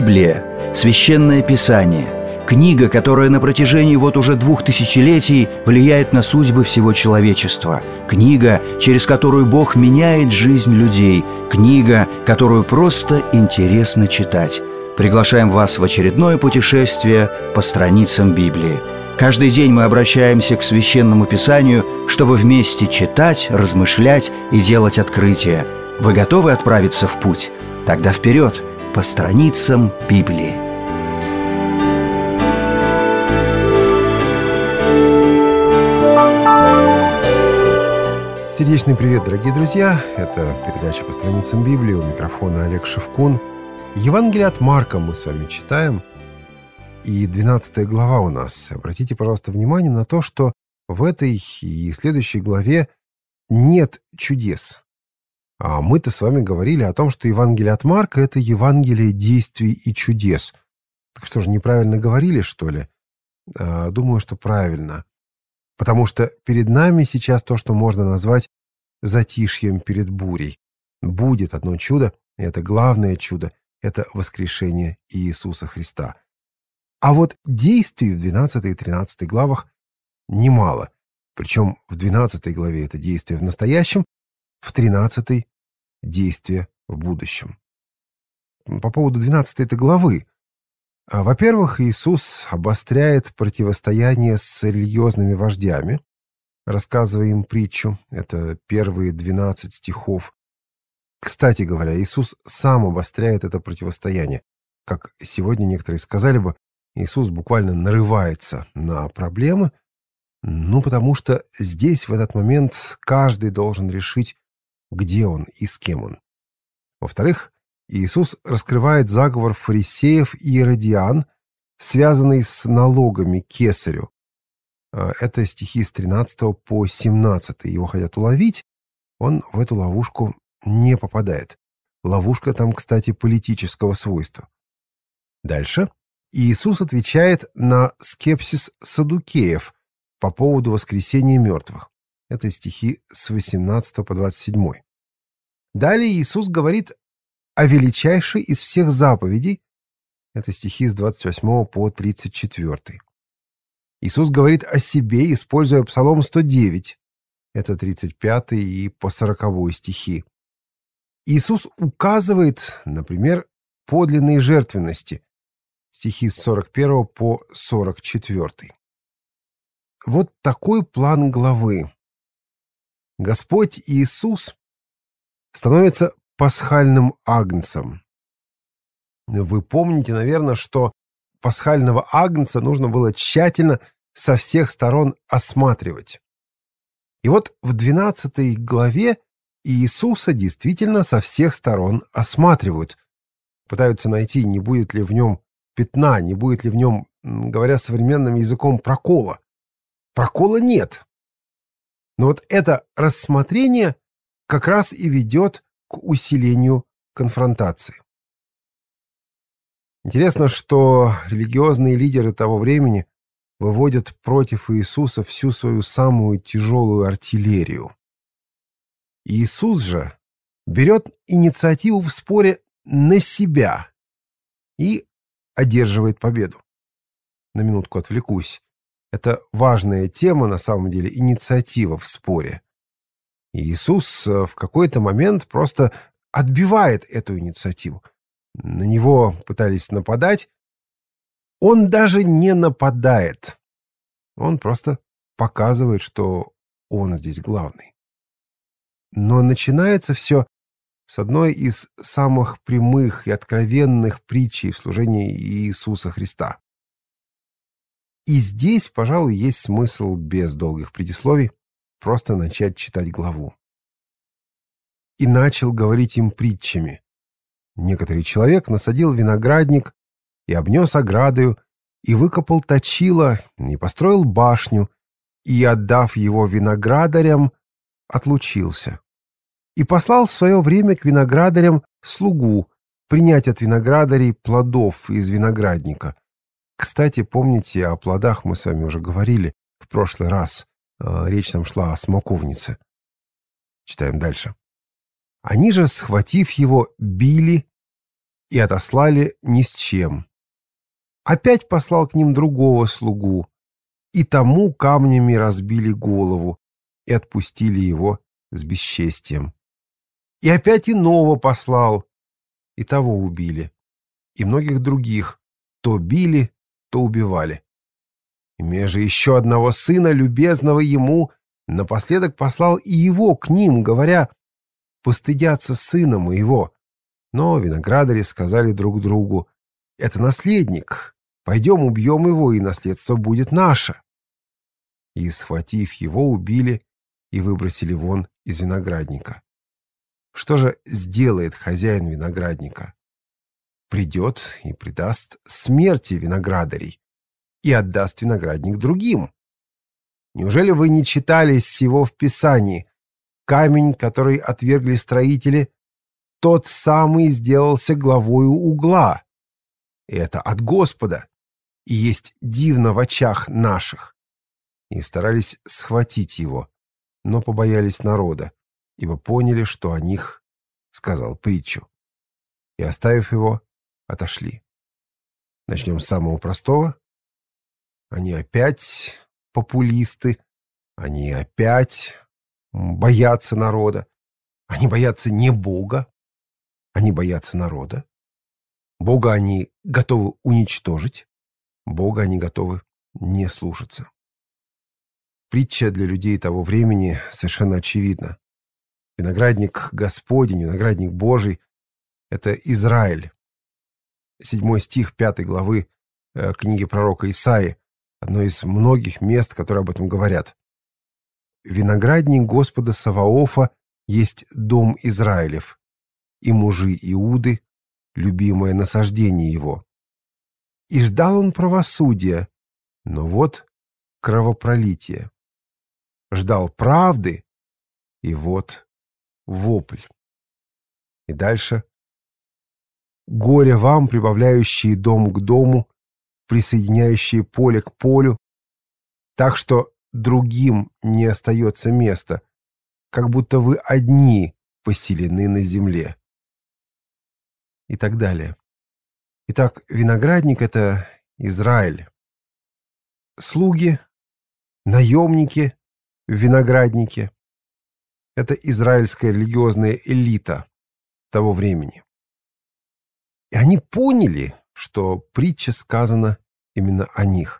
Библия – священное писание, книга, которая на протяжении уже 2000 влияет на судьбы всего человечества, книга, через которую Бог меняет жизнь людей, книга, которую просто интересно читать. Приглашаем вас в очередное путешествие по страницам Библии. Каждый день мы обращаемся к Священному Писанию, чтобы вместе читать, размышлять и делать открытия. Вы готовы отправиться в путь? Тогда вперед, по страницам Библии. Сердечный привет, дорогие друзья! Это передача «По страницам Библии», у микрофона Олег Шевкун. Евангелие от Марка мы с вами читаем, и 12 глава у нас. Обратите, пожалуйста, внимание на то, что в этой и следующей главе нет чудес. А мы-то с вами говорили о том, что Евангелие от Марка – это Евангелие действий и чудес. Так что же, неправильно говорили, что ли? Думаю, что правильно. Потому что перед нами сейчас то, что можно назвать затишьем перед бурей. Будет одно чудо, и это главное чудо – это воскрешение Иисуса Христа. А вот действий в 12 и 13 главах немало. Причем в 12 главе это действие в настоящем, в 13 – действие в будущем. По поводу 12 главы. Во-первых, Иисус обостряет противостояние с религиозными вождями, рассказывая им притчу. Это первые 12 стихов. Кстати говоря, Иисус сам обостряет это противостояние. Как сегодня некоторые сказали бы, Иисус буквально нарывается на проблемы, потому что здесь, в этот момент, каждый должен решить, где он и с кем он. Во-вторых, Иисус раскрывает заговор фарисеев и иродиан, связанный с налогами кесарю. Это стихи с 13 по 17. Его хотят уловить, он в эту ловушку не попадает. Ловушка там, кстати, политического свойства. Дальше Иисус отвечает на скепсис саддукеев по поводу воскресения мертвых. Это стихи с 18 по 27. Далее Иисус говорит о величайшей из всех заповедей. Это стихи с 28 по 34. Иисус говорит о себе, используя Псалом 109. Это 35 и по 40 стихи. Иисус указывает, например, подлинной жертвенности. Стихи с 41 по 44. Вот такой план главы. Господь Иисус становится пасхальным агнцем. Вы помните, наверное, что пасхального агнца нужно было тщательно со всех сторон осматривать. И вот в 12 главе Иисуса действительно со всех сторон осматривают. Пытаются найти, не будет ли в нем пятна, не будет ли в нем, говоря современным языком, прокола. Прокола нет. Но вот это рассмотрение как раз и ведет к усилению конфронтации. Интересно, что религиозные лидеры того времени выводят против Иисуса всю свою самую тяжелую артиллерию. Иисус же берет инициативу в споре на себя и одерживает победу. На минутку отвлекусь. Это важная тема, на самом деле, инициатива в споре. И Иисус в какой-то момент просто отбивает эту инициативу. На него пытались нападать. Он даже не нападает. Он просто показывает, что он здесь главный. Но начинается все с одной из самых прямых и откровенных притчей в служении Иисуса Христа. И здесь, пожалуй, есть смысл без долгих предисловий просто начать читать главу. «И начал говорить им притчами. Некоторый человек насадил виноградник и обнес оградою, и выкопал точило, и построил башню, и, отдав его виноградарям, отлучился. И послал в свое время к виноградарям слугу принять от виноградарей плодов из виноградника. Кстати, помните, о плодах мы с вами уже говорили в прошлый раз. Речь там шла о смоковнице. Читаем дальше. Они же, схватив его, били и отослали ни с чем. Опять послал к ним другого слугу, и тому камнями разбили голову и отпустили его с бесчестием. И опять иного послал, и того убили, и многих других то били, то убивали. Имея же еще одного сына, любезного ему, напоследок послал и его к ним, говоря: «Постыдятся сына моего». Но виноградари сказали друг другу: «Это наследник, пойдем убьем его, и наследство будет наше». И, схватив его, убили и выбросили вон из виноградника. Что же сделает хозяин виноградника? Придет и предаст смерти виноградарей и отдаст виноградник другим. Неужели вы не читали сего в Писании? Камень, который отвергли строители, тот самый сделался главою угла. И это от Господа, и есть дивно в очах наших. И старались схватить его, но побоялись народа, ибо поняли, что о них сказал притчу. И, оставив его, отошли. Начнем с самого простого. Они опять популисты, они опять боятся народа. Они боятся не Бога, они боятся народа. Бога они готовы уничтожить, Бога они готовы не слушаться. Притча для людей того времени совершенно очевидна. Виноградник Господень, виноградник Божий — это Израиль. 7 стих 5 главы книги пророка Исаии, одно из многих мест, которые об этом говорят. «Виноградник Господа Саваофа есть дом Израилев, и мужи Иуды — любимое насаждение его. И ждал он правосудия, но вот кровопролитие. Ждал правды, и вот вопль». И дальше: «Горе вам, прибавляющие дом к дому, присоединяющие поле к полю, так что другим не остается места, как будто вы одни поселены на земле». И так далее. Итак, виноградник — это Израиль. Слуги, наемники в винограднике — это израильская религиозная элита того времени. И они поняли, что притча сказана именно о них.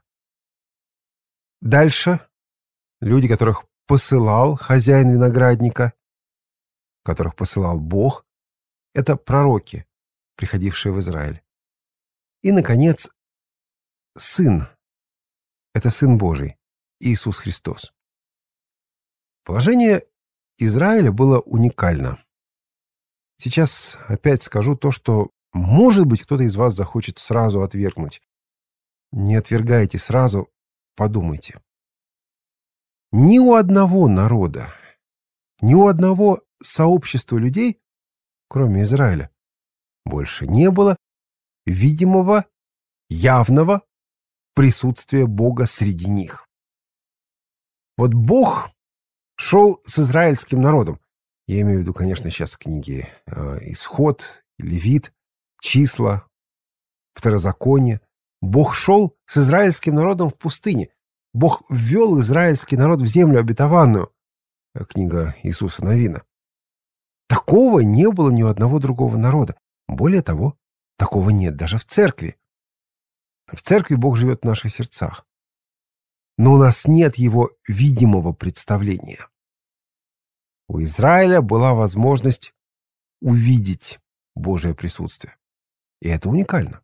Дальше люди, которых посылал хозяин виноградника, которых посылал Бог, это пророки, приходившие в Израиль. И, наконец, Сын. Это Сын Божий, Иисус Христос. Положение Израиля было уникально. Сейчас опять скажу то, что, может быть, кто-то из вас захочет сразу отвергнуть. Не отвергайте сразу, подумайте. Ни у одного народа, ни у одного сообщества людей, кроме Израиля, больше не было видимого, явного присутствия Бога среди них. Вот Бог шел с израильским народом. Я имею в виду, конечно, сейчас книги «Исход», «Левит», «Числа», «Второзаконие». Бог шел с израильским народом в пустыне. Бог ввел израильский народ в землю обетованную. Книга Иисуса Навина. Такого не было ни у одного другого народа. Более того, такого нет даже в церкви. В церкви Бог живет в наших сердцах. Но у нас нет его видимого представления. У Израиля была возможность увидеть Божие присутствие. И это уникально.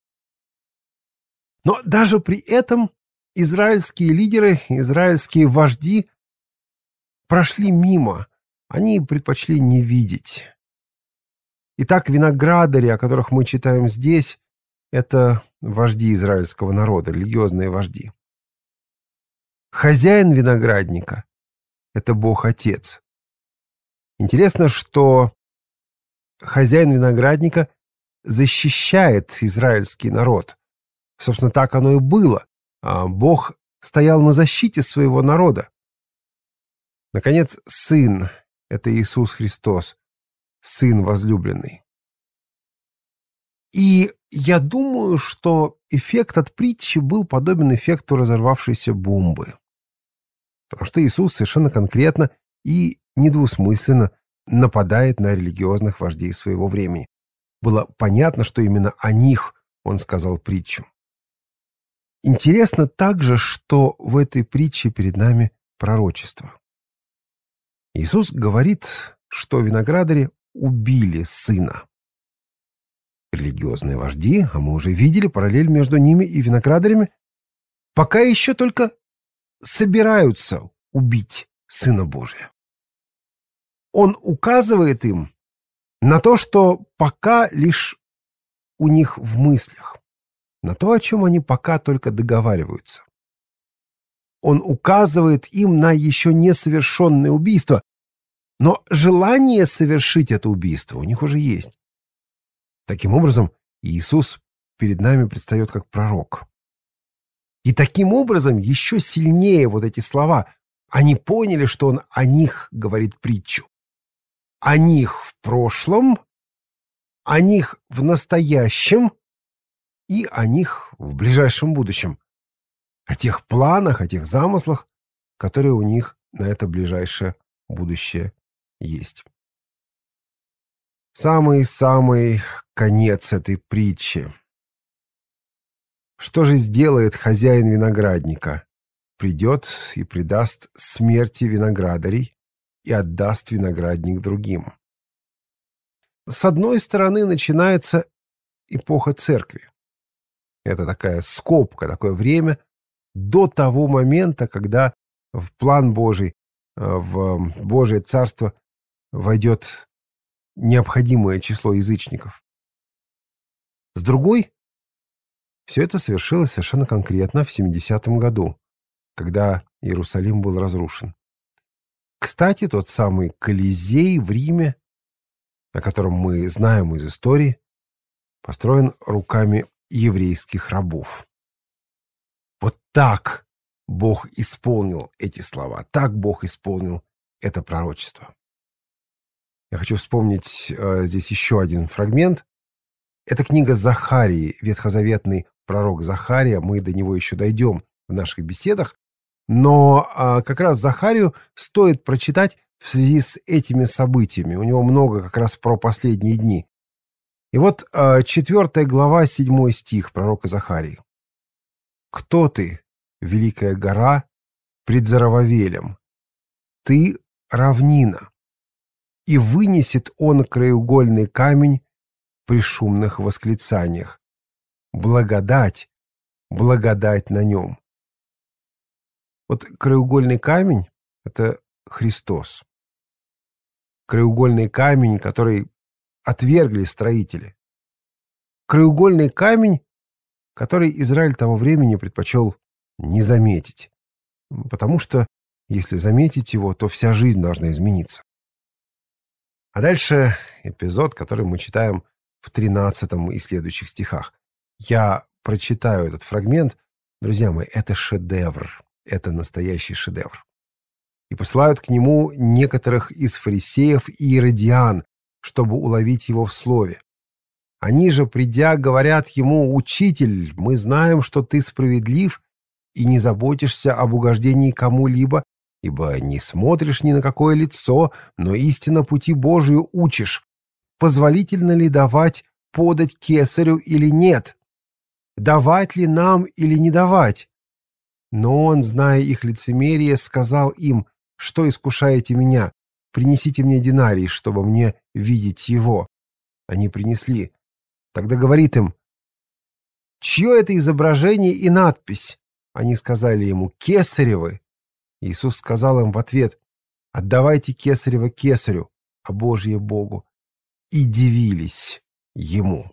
Но даже при этом израильские лидеры, израильские вожди прошли мимо. Они предпочли не видеть. Итак, виноградари, о которых мы читаем здесь, это вожди израильского народа, религиозные вожди. Хозяин виноградника — это Бог-Отец. Интересно, что хозяин виноградника защищает израильский народ. Собственно, так оно и было. Бог стоял на защите своего народа. Наконец, Сын — это Иисус Христос, Сын возлюбленный. И я думаю, что эффект от притчи был подобен эффекту разорвавшейся бомбы. Потому что Иисус совершенно конкретно и недвусмысленно нападает на религиозных вождей своего времени. Было понятно, что именно о них он сказал притчу. Интересно также, что в этой притче перед нами пророчество. Иисус говорит, что виноградари убили сына. Религиозные вожди, а мы уже видели параллель между ними и виноградарями, пока еще только собираются убить Сына Божия. Он указывает им на то, что пока лишь у них в мыслях, на то, о чем они пока только договариваются. Он указывает им на еще не совершенное убийство, но желание совершить это убийство у них уже есть. Таким образом, Иисус перед нами предстает как пророк. И таким образом еще сильнее вот эти слова. Они поняли, что он о них говорит притчу. О них в прошлом, о них в настоящем и о них в ближайшем будущем. О тех планах, о тех замыслах, которые у них на это ближайшее будущее есть. Самый-самый конец этой притчи. Что же сделает хозяин виноградника? Придет и предаст смерти виноградарей и отдаст виноградник другим. С одной стороны, начинается эпоха церкви. Это такая скобка, такое время до того момента, когда в план Божий, в Божие Царство войдет необходимое число язычников. С другой, все это совершилось совершенно конкретно в 70-м году, когда Иерусалим был разрушен. Кстати, тот самый Колизей в Риме, о котором мы знаем из истории, построен руками еврейских рабов. Вот так Бог исполнил эти слова, так Бог исполнил это пророчество. Я хочу вспомнить здесь еще один фрагмент. Это книга Захарии, ветхозаветный пророк Захария. Мы до него еще дойдем в наших беседах. Но как раз Захарию стоит прочитать в связи с этими событиями. У него много как раз про последние дни. И вот 4 глава, 7 стих пророка Захарии. «Кто ты, великая гора, пред Зарававелем? Ты равнина, и вынесет он краеугольный камень при шумных восклицаниях. Благодать, благодать на нем». Вот краеугольный камень — это Христос. Краеугольный камень, который отвергли строители. Краеугольный камень, который Израиль того времени предпочел не заметить. Потому что, если заметить его, то вся жизнь должна измениться. А дальше эпизод, который мы читаем в 13 и следующих стихах. Я прочитаю этот фрагмент. Друзья мои, это шедевр. Это настоящий шедевр. «И посылают к нему некоторых из фарисеев и иродиан, чтобы уловить его в слове. Они же, придя, говорят ему: «Учитель, мы знаем, что ты справедлив и не заботишься об угождении кому-либо, ибо не смотришь ни на какое лицо, но истинно пути Божию учишь. Позволительно ли давать подать кесарю или нет? Давать ли нам или не давать?» Но он, зная их лицемерие, сказал им: «Что искушаете меня? Принесите мне динарий, чтобы мне видеть его». Они принесли. Тогда говорит им: «Чье это изображение и надпись?» Они сказали ему: «Кесаревы». Иисус сказал им в ответ: «Отдавайте кесарево кесарю, а Божье Богу». И дивились ему.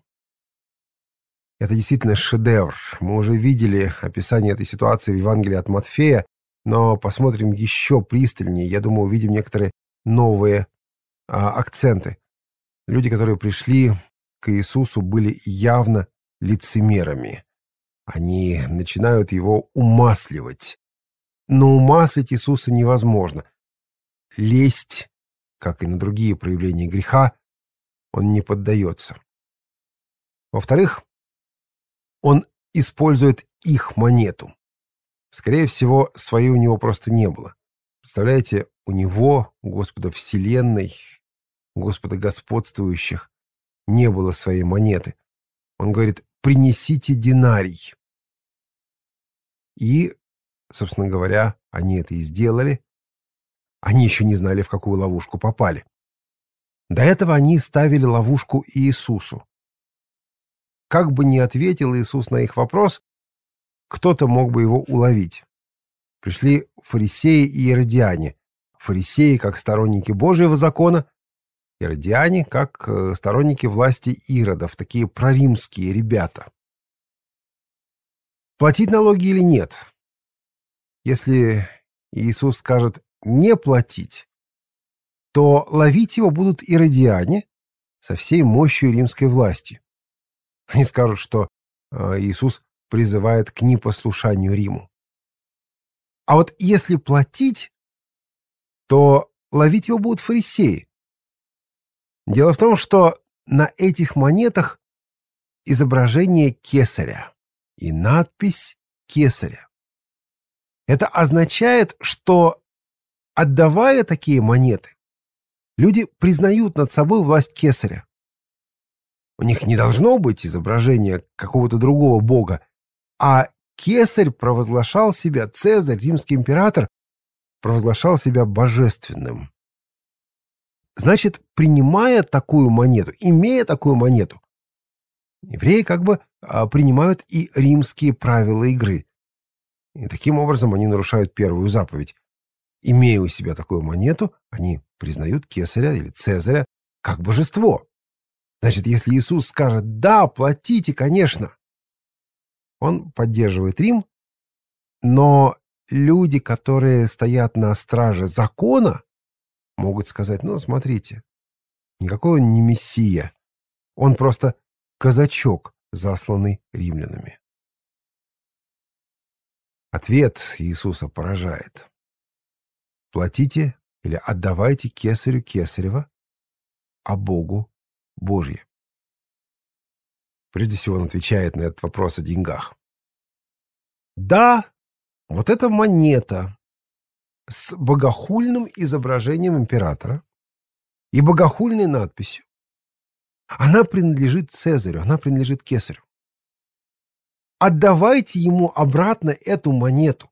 Это действительно шедевр. Мы уже видели описание этой ситуации в Евангелии от Матфея, но посмотрим еще пристальнее. Я думаю, увидим некоторые новые акценты. Люди, которые пришли к Иисусу, были явно лицемерами. Они начинают его умасливать. Но умаслить Иисуса невозможно. Лесть, как и на другие проявления греха, он не поддается. Во-вторых, он использует их монету. Скорее всего, своей у него просто не было. Представляете, у него, Господа Вселенной, Господа господствующих, не было своей монеты. Он говорит: принесите динарий. И, собственно говоря, они это и сделали. Они еще не знали, в какую ловушку попали. До этого они ставили ловушку Иисусу. Как бы ни ответил Иисус на их вопрос, кто-то мог бы его уловить. Пришли фарисеи и иродиане. Фарисеи как сторонники Божьего закона, иродиане как сторонники власти иродов, такие проримские ребята. Платить налоги или нет? Если Иисус скажет не платить, то ловить его будут иродиане со всей мощью римской власти. Они скажут, что Иисус призывает к непослушанию Риму. А вот если платить, то ловить его будут фарисеи. Дело в том, что на этих монетах изображение кесаря и надпись «Кесаря». Это означает, что, отдавая такие монеты, люди признают над собой власть кесаря. У них не должно быть изображения какого-то другого бога, а кесарь провозглашал себя, Цезарь, римский император, провозглашал себя божественным. Значит, принимая такую монету, имея такую монету, евреи как бы принимают и римские правила игры. И таким образом они нарушают первую заповедь. Имея у себя такую монету, они признают кесаря или Цезаря как божество. Значит, если Иисус скажет «да, платите, конечно», он поддерживает Рим, но люди, которые стоят на страже закона, могут сказать: ну, смотрите, никакой он не мессия, он просто казачок, засланный римлянами. Ответ Иисуса поражает. Платите или отдавайте кесарю кесарева, а Богу Божье. Прежде всего он отвечает на этот вопрос о деньгах. Да, вот эта монета с богохульным изображением императора и богохульной надписью, она принадлежит Цезарю, она принадлежит кесарю. Отдавайте ему обратно эту монету.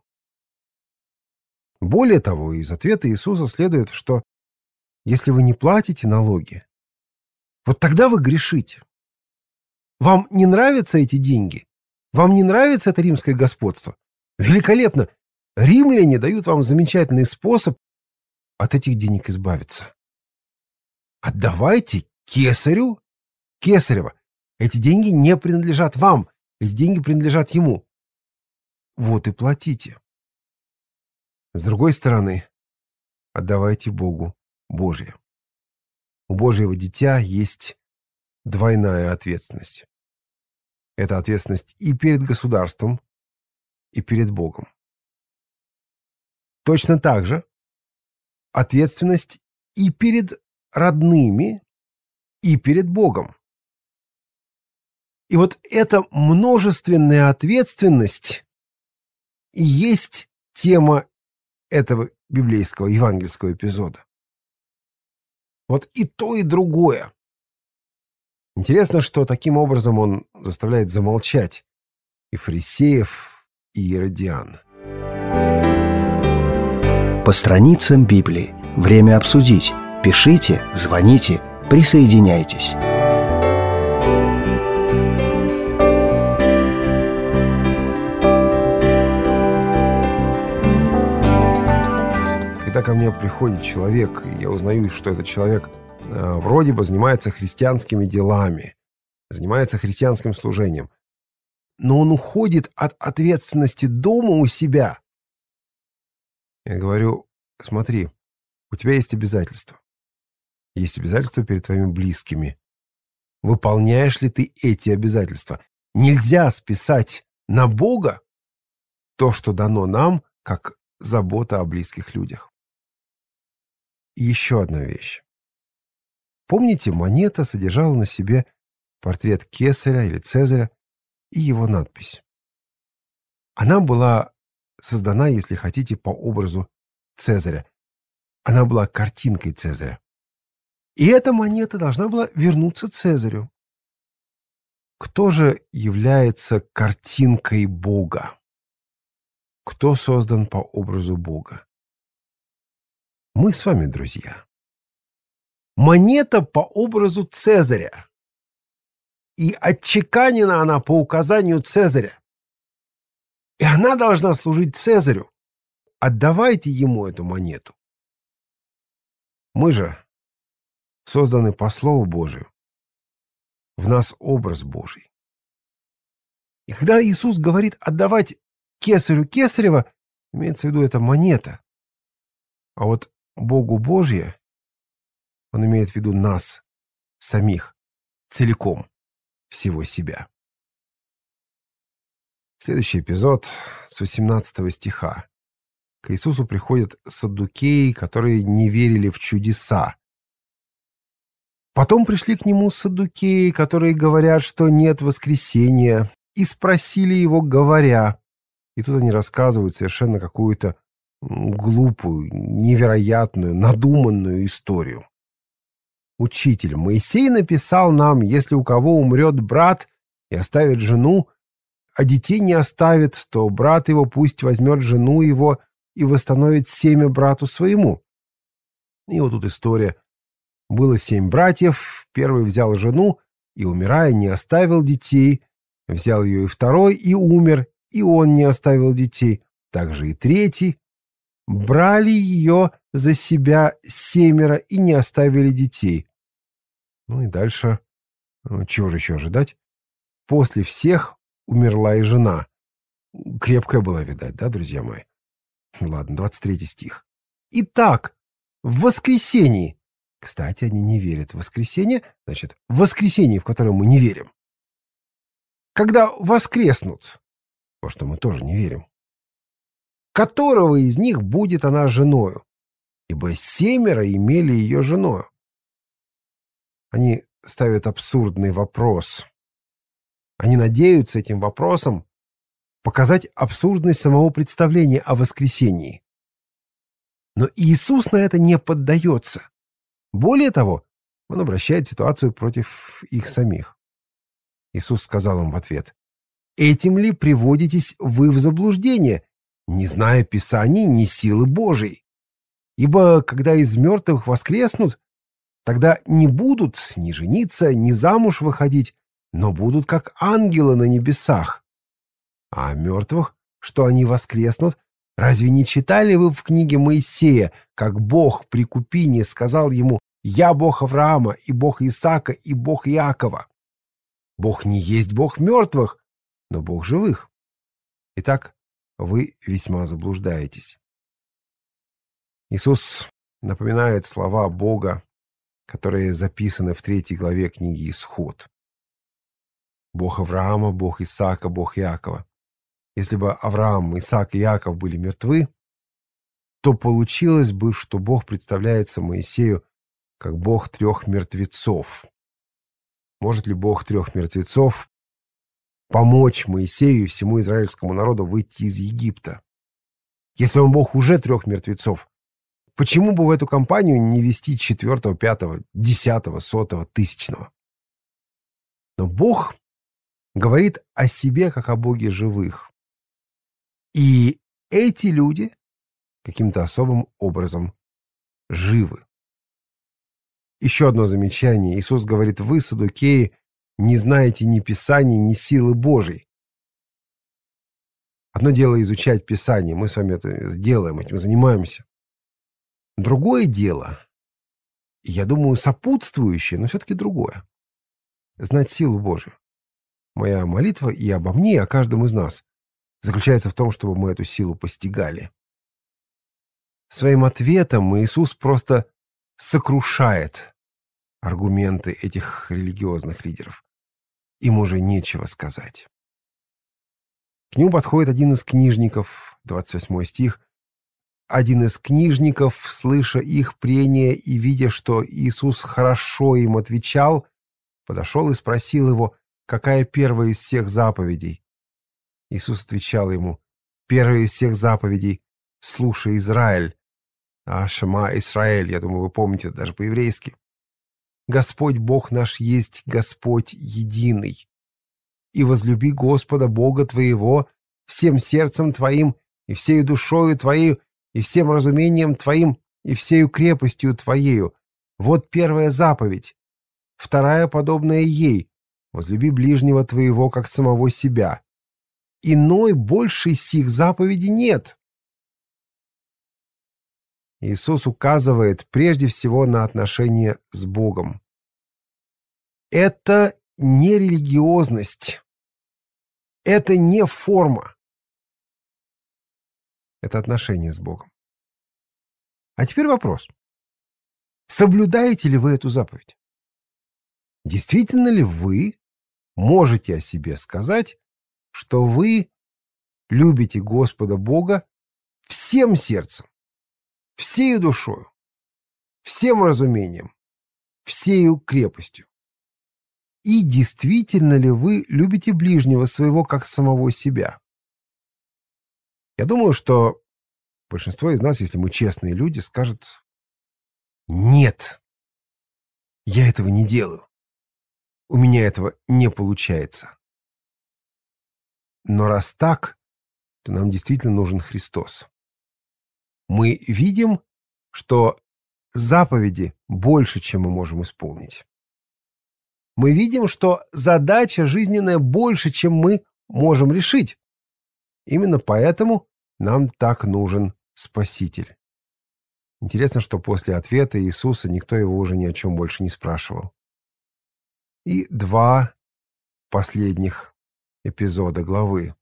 Более того, из ответа Иисуса следует, что если вы не платите налоги, вот тогда вы грешите. Вам не нравятся эти деньги? Вам не нравится это римское господство? Великолепно! Римляне дают вам замечательный способ от этих денег избавиться. Отдавайте кесарю кесарева. Эти деньги не принадлежат вам. Эти деньги принадлежат ему. Вот и платите. С другой стороны, отдавайте Богу Божье. У Божьего дитя есть двойная ответственность. Это ответственность и перед государством, и перед Богом. Точно так же ответственность и перед родными, и перед Богом. И вот эта множественная ответственность и есть тема этого библейского евангельского эпизода. Вот и то, и другое. Интересно, что таким образом он заставляет замолчать и фарисеев, и иродиан. По страницам Библии. Время обсудить. Пишите, звоните, присоединяйтесь. Когда ко мне приходит человек, и я узнаю, что этот человек вроде бы занимается христианскими делами, занимается христианским служением, но он уходит от ответственности дома у себя. Я говорю: смотри, у тебя есть обязательства. Есть обязательства перед твоими близкими. Выполняешь ли ты эти обязательства? Нельзя списать на Бога то, что дано нам, как забота о близких людях. И еще одна вещь. Помните, монета содержала на себе портрет Кесаря или Цезаря и его надпись. Она была создана, если хотите, по образу Цезаря. Она была картинкой Цезаря. И эта монета должна была вернуться Цезарю. Кто же является картинкой Бога? Кто создан по образу Бога? Мы с вами, друзья. Монета по образу Цезаря. И отчеканена она по указанию Цезаря. И она должна служить Цезарю. Отдавайте ему эту монету. Мы же созданы по Слову Божию. В нас образ Божий. И когда Иисус говорит отдавать Кесарю Кесарева, имеется в виду эта монета. А вот Богу Божье, он имеет в виду нас, самих, целиком, всего себя. Следующий эпизод с 18 стиха. К Иисусу приходят саддукеи, которые не верили в чудеса. Потом пришли к нему саддукеи, которые говорят, что нет воскресения, и спросили его, говоря. И тут они рассказывают совершенно какую-то глупую, невероятную, надуманную историю. «Учитель, Моисей написал нам, если у кого умрет брат и оставит жену, а детей не оставит, то брат его пусть возьмет жену его и восстановит семя брату своему». И вот тут история. Было 7 братьев, первый взял жену и, умирая, не оставил детей, взял ее и второй, и умер, и он не оставил детей, также и третий. Брали ее за себя 7 и не оставили детей. Ну и дальше, чего же еще ожидать? После всех умерла и жена. Крепкая была, видать, да, друзья мои? Ладно, 23 стих. Итак, в воскресенье. Кстати, они не верят в воскресенье, значит, в воскресенье, в которое мы не верим. Когда воскреснут, во что мы тоже не верим, которого из них будет она женою? Ибо 7 имели ее женою. Они ставят абсурдный вопрос. Они надеются этим вопросом показать абсурдность самого представления о воскресении. Но Иисус на это не поддается. Более того, он обращает ситуацию против их самих. Иисус сказал им в ответ: «Этим ли приводитесь вы в заблуждение, не зная Писаний, ни силы Божией? Ибо когда из мертвых воскреснут, тогда не будут ни жениться, ни замуж выходить, но будут как ангелы на небесах. А о мертвых, что они воскреснут, разве не читали вы в книге Моисея, как Бог при Купине сказал ему: «Я Бог Авраама, и Бог Исаака, и Бог Иакова»? Бог не есть Бог мертвых, но Бог живых. Итак, вы весьма заблуждаетесь». Иисус напоминает слова Бога, которые записаны в 3 главе книги Исход. Бог Авраама, Бог Исаака, Бог Иакова. Если бы Авраам, Исаак и Иаков были мертвы, то получилось бы, что Бог представляется Моисею как Бог 3 мертвецов. Может ли Бог 3 мертвецов помочь Моисею и всему израильскому народу выйти из Египта? Если он Бог уже 3 мертвецов, почему бы в эту компанию не вести 4, 5, 10, 100, 1000? Но Бог говорит о себе как о Боге живых. И эти люди каким-то особым образом живы. Еще одно замечание. Иисус говорит: вы, саддукеи, не знаете ни Писаний, ни силы Божьей. Одно дело изучать Писание, мы с вами это делаем, этим занимаемся. Другое дело, я думаю, сопутствующее, но все-таки другое. Знать силу Божию. Моя молитва и обо мне, и о каждом из нас заключается в том, чтобы мы эту силу постигали. Своим ответом Иисус просто сокрушает аргументы этих религиозных лидеров. Им уже нечего сказать. К нему подходит один из книжников, 28 стих. Один из книжников, слыша их прения и видя, что Иисус хорошо им отвечал, подошел и спросил его, какая первая из всех заповедей. Иисус отвечал ему: первая из всех заповедей — слушай, Израиль. Шама Исраэль, я думаю, вы помните это даже по-еврейски. Господь Бог наш есть Господь единый. И возлюби Господа Бога твоего всем сердцем твоим, и всею душою твоей, и всем разумением твоим, и всею крепостью твоею. Вот первая заповедь. Вторая, подобная ей: возлюби ближнего твоего, как самого себя. Иной большей сих заповеди нет. Иисус указывает прежде всего на отношения с Богом. Это не религиозность. Это не форма. Это отношения с Богом. А теперь вопрос. Соблюдаете ли вы эту заповедь? Действительно ли вы можете о себе сказать, что вы любите Господа Бога всем сердцем, всею душою, всем разумением, всею крепостью? И действительно ли вы любите ближнего своего как самого себя? Я думаю, что большинство из нас, если мы честные люди, скажет: нет, я этого не делаю. У меня этого не получается. Но раз так, то нам действительно нужен Христос. Мы видим, что заповеди больше, чем мы можем исполнить. Мы видим, что задача жизненная больше, чем мы можем решить. Именно поэтому нам так нужен Спаситель. Интересно, что после ответа Иисуса никто его уже ни о чем больше не спрашивал. И 2 последних эпизода главы.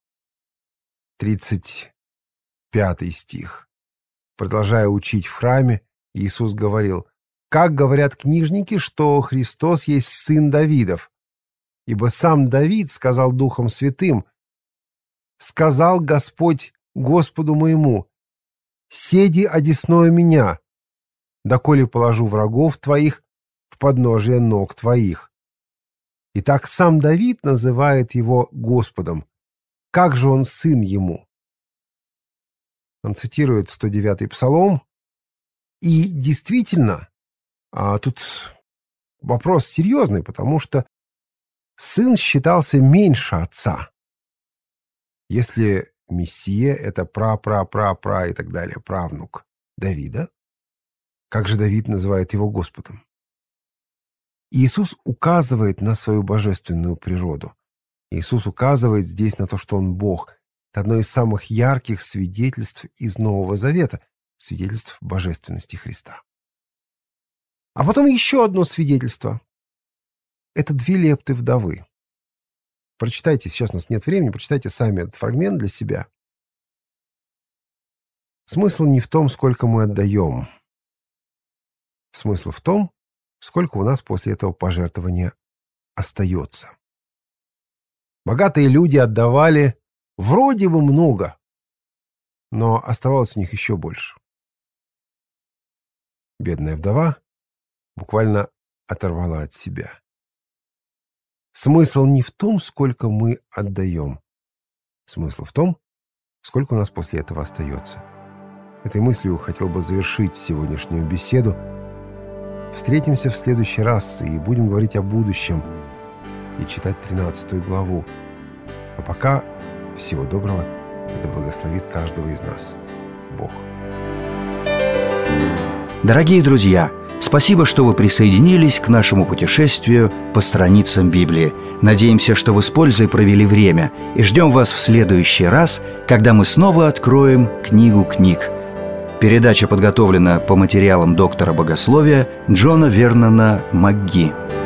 35 стих. Продолжая учить в храме, Иисус говорил: «Как говорят книжники, что Христос есть сын Давидов? Ибо сам Давид сказал Духом Святым: сказал Господь Господу моему: седи одесною меня, доколе положу врагов твоих в подножие ног твоих». Итак, сам Давид называет его Господом. Как же он сын ему? Он цитирует 109-й псалом. И действительно, тут вопрос серьезный, потому что сын считался меньше отца. Если Мессия — это пра и так далее, правнук Давида, как же Давид называет его Господом? Иисус указывает на свою божественную природу. Иисус указывает здесь на то, что Он Бог. Это одно из самых ярких свидетельств из Нового Завета, свидетельств божественности Христа. А потом еще одно свидетельство. Это 2 лепты вдовы. Прочитайте, сейчас у нас нет времени, прочитайте сами этот фрагмент для себя. Смысл не в том, сколько мы отдаем. Смысл в том, сколько у нас после этого пожертвования остается. Богатые люди отдавали вроде бы много, но оставалось у них еще больше. Бедная вдова буквально оторвала от себя. Смысл не в том, сколько мы отдаем. Смысл в том, сколько у нас после этого остается. Этой мыслью хотел бы завершить сегодняшнюю беседу. Встретимся в следующий раз и будем говорить о будущем и читать 13 главу. А пока всего доброго, да благословит каждого из нас Бог. Дорогие друзья, спасибо, что вы присоединились к нашему путешествию по страницам Библии. Надеемся, что вы с пользой провели время, и ждем вас в следующий раз, когда мы снова откроем книгу книг. Передача подготовлена по материалам доктора богословия Джона Вернона МакГи.